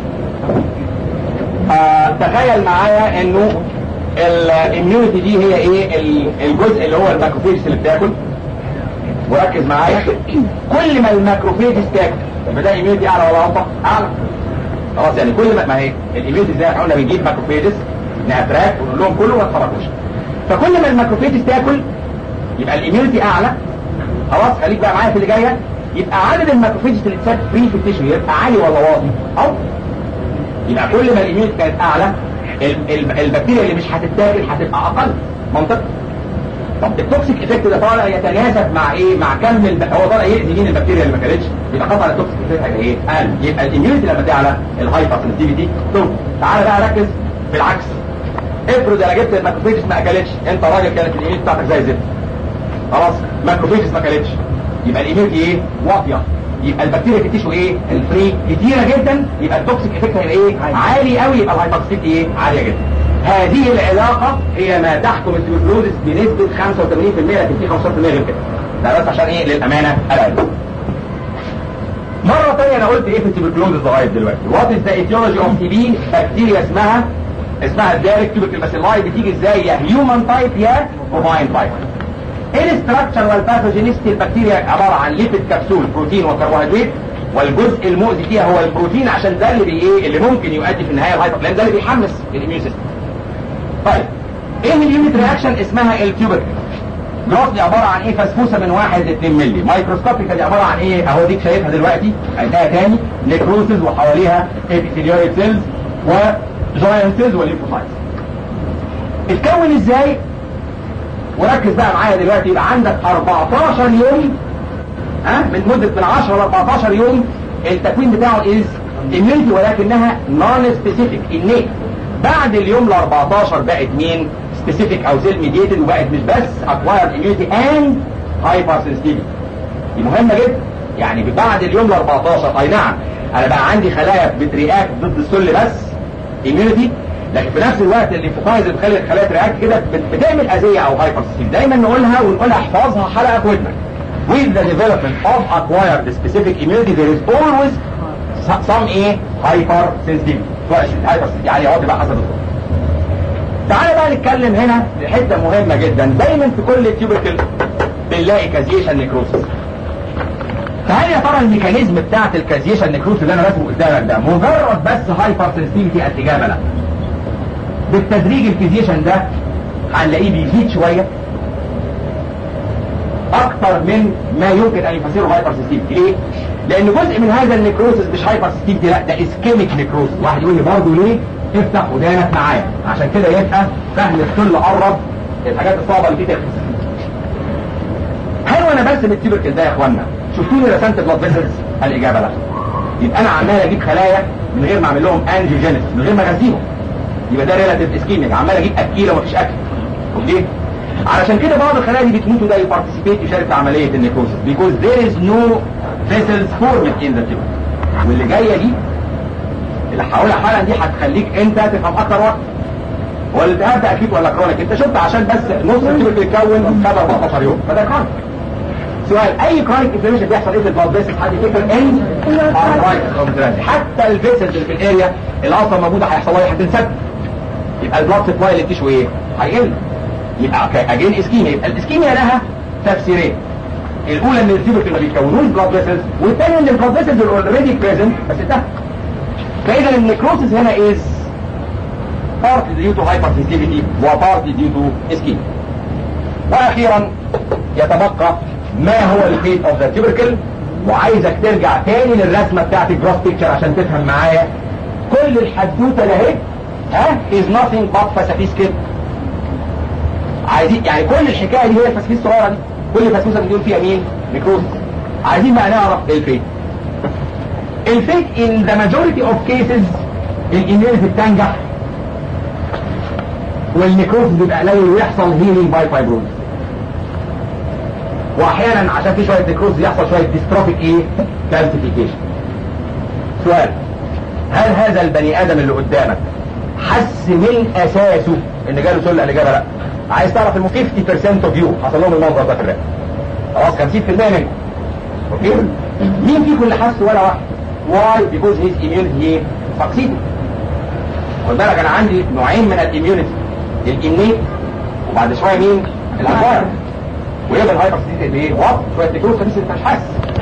تخيل معايا انه الاميونيتي دي هي ايه؟ الجزء اللي هو الماكروفيجز اللي بتاكل. وركز معايا، كل ما الماكروفيجز تاكل يبقى ده اميونيتي اعلى ولا اوطى؟ اعلى. خلاص؟ يعني كل ما هي الاميونيتي زي ما قلنا بنجيب ماكروفيجز ناتراك ونقول لهم كلوا وما تتحركوش. فكل ما الماكروفيجز تاكل يبقى الاميونيتي اعلى. خلاص؟ خليك بقى معايا في اللي جايه. يبقى عدد الماكروفيجز اللي اتساب فري في التيشو يبقى عالي ولا واطي؟ او يبقى كل ما الاميونيتي كانت اعلى البكتيريا اللي مش هتتاكل هتبقى اقل. منطق؟ طب التوكسيك افكت ده طالع يتناسب مع ايه؟ مع كم هو طالع يأذي مين؟ البكتيريا اللي ما كانتش، يبقى قطع التوكسيك افكت هيبقى ايه؟ قل. يبقى الاميونيتي لما تعلى الهايبر سنسيتيفيتي تقل. تعالى بقى ركز بالعكس. افرض انا جبت الماكروفيجز ما اكلتش، انت راجل كانت الاميونيتي بتاعتك زي الزفت. خلاص؟ ماكروفيجز ما اكلتش، يبقى الاميونيتي ايه؟ واطيه. يبقى البكتيريا في التيشو ايه؟ الفري كتيره جدا، يبقى التوكسيك افكت هيبقى ايه؟ عالي قوي، يبقى الهايبر سنسيتيفيتي ايه؟ عاليه جدا. هذه العلاقة هي ما تحكم التيوبركلوزس بنسبة 85%، لكن في 15% غير كده. ده بس عشان ايه؟ للأمانة العلم. مرة تانية انا قلت ايه في التيوبركلوزس لغاية دلوقتي؟ وات از ذا ايتيولوجي اوف تي بي؟ بكتيريا اسمها الدايركت تيوبركل باسيلاي. بتيجي ازاي؟ يا هيومن تايب يا بوفاين تايب. الاستراكشر والباثوجينيستي البكتيريا عبارة عن ليبيد كبسول بروتين وكربوهيدرات، والجزء المؤذي فيها هو البروتين، عشان ده اللي ممكن يؤدي في النهايه الهايبر، لان ده اللي بيحمس الاميون سيستم. طيب ايه اليونت رياكشن؟ اسمها التيوبركل. جروسلي عباره عن ايه؟ فسفوسه من 1 ل 2 مللي. مايكروسكوبيكا دي عباره عن ايه؟ اهو ديك شايفها دلوقتي، عندها تاني نيكروسز وحواليها ابيثيليويد سيلز وجاينت سيلز وليمفوسايتس. اتكون ازاي؟ وركز بقى معايا دلوقتي. يبقى عندك 14 يوم، من مدة من 10 ل 14 يوم التكوين بتاعه از immunity، ولكنها non specific innate. بعد اليوم ال 14 بقت مين؟ specific او cell mediated، وبقت مش بس acquired immunity and hypersensitivity. دي مهمة جدا. يعني بعد اليوم ال 14 اي نعم انا بقى عندي خلايا بترياكت ضد السل بس immunity، لكن في نفس الوقت الليمفوسايتس اللي بتخلي الخلايا ترياكت كده بتعمل اذية او hypersensitivity. دايما نقولها ونقولها احفظها حلقة في ودنك. With the development of acquired specific immunity there is always some hypersensitivity. يعني هو تبقى حسب الظروف. تعالى بقى نتكلم هنا لحته مهمه جدا. دايما في كل تيوبركل بنلاقي كازيشن نيكروسس. فهل يا ترى الميكانيزم بتاعت الكازيشن نيكروسس اللي انا راسمه قدامك ده مجرد بس هايبرسنسيتيفيتي؟ الاجابه لا. بالتدريج الكازيشن ده هنلاقيه بيزيد شويه اكتر من ما يمكن ان يفسره هايبرسنسيتيفيتي. ليه؟ لان جزء من هذا النيكروسس مش هايبرسنسيتيفيتي، لا ده اسكيميك نيكروسس. واحد يقول لي برضه ليه؟ افتح ودانك معايا عشان كده يبقى سهل الكل قرب الحاجات الصعبه اللي فيه تخلص. هل وانا برسم التيوبركل ده يا اخوانا شفتوني رسمت بلاد فيسلز؟ الاجابه لا. يبقى انا عمال اجيب خلايا من غير ما اعمل لهم انجيوجينيس، من غير ما اغذيهم. يبقى ده ريلاتيف اسكيميك، عمال اجيب اكيله ومفيش اكل. ليه؟ علشان كده بعض الخلايا دي بتموت وده يبارتيسيبيت يشارك في عمليه النيكروسس because there is no vessels formed in the tubercle. واللي جايه دي اللي هقولها حالا دي هتخليك انت تفهم اكتر وقت. هو الالتهاب ده اكيد ولا كرونيك؟ انت شفت عشان بس نص التيوبركل يتكون خد 14 يوم فده كرونيك. سؤال: اي كرونيك انفلاميشن بيحصل ايه في البلاد فيسلز؟ حد يفتكر؟ حتى الفيسلز اللي في الاريا اللي اصلا موجوده هيحصل لها هتنسد. يبقى البلاد سبلاي للتيشو ايه؟ هيقل. يبقى اجين اسكيميا. يبقى الاسكيميا لها تفسيرين. الاولى ان التيوبركل ما بيتكونوش بلاد فيسلز، والثانيه ان البلاد فيسلز اوريدي بريزنت بس انتهت. فاذا النيكروسس هنا is partly due to hypersensitivity وpartly due to ischemia. واخيرا يتبقى ما هو الفيت اوف ذا tubercle، وعايزك ترجع تاني للرسمه بتاعت الجروس بيكتشر عشان تفهم معايا. كل الحدوته ده اهي is nothing but فسافيس كده. عايزين يعني كل الحكايه دي هي الفسافيس الصغيره دي، كل فسفوسه بنقول فيها مين؟ نيكروسس. عايزين بقى نعرف الفيت. الفيت in the majority of cases الاميونيتي بتنجح والنيكروسس بيبقى قليل ويحصل هيلينج باي فايبروز. واحيانا عشان في شويه نيكروسس يحصل شويه ديستروفيك كالسيفيكيشن. سؤال: هل هذا البني ادم اللي قدامك حس من اساسه ان جاله سل؟ الاجابه لا. عايز تعرف ال 50% اوف يو حصل لهم المنظر ده في الرئه. خلاص 50% منكم. اوكي؟ مين فيكم اللي حس؟ ولا واحد. Why? Because his immunity succeeded. خد بالك انا عندي نوعين من الاميونيتي، الانيت وبعد شويه مين؟ الاكوايرد. ويبقى الهايبر سنسيتيف ايه؟ وات؟ شويه نيكروسس بس انت مش حاسس.